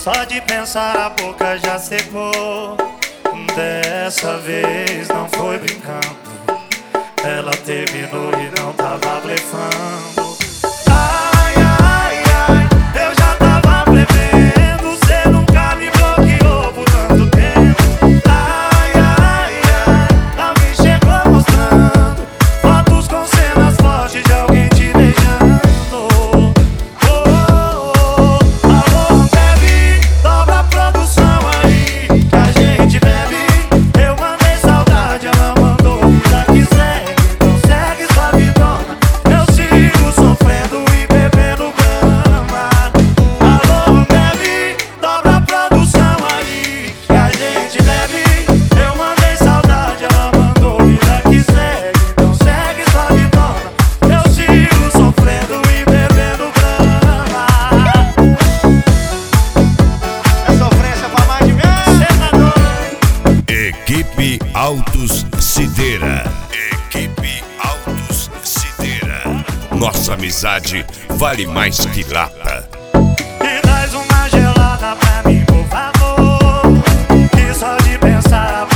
Só de pensar a boca já secou. Dessa vez não foi brincando, ela terminou e não tava blefando. Ai, ai, ai, eu já tava prevendo, cê nunca me bloqueou por tanto tempo. Ai, ai, ai, a mim chegou mostrando fotos com cenas fortes de alguém te beijando. Alô, bebe, dobra a produção aí, que a gente bebe. Eu mandei saudade, ela mandou vida que segue. Então segue sua vidona, eu sigo sofrendo e bebendo grama. Alô, bebe, dobra a produção aí, que a gente bebe. Eu mandei saudade, ela mandou vida que segue. Então segue sua vidona, eu sigo sofrendo e bebendo grama. É sofrência pra mais de mim. Cê tá doido? Equipe Autos Sideira. Equipe Autos Sideira. Nossa amizade vale mais que lata. E traz uma gelada pra mim, por favor, que só de pensar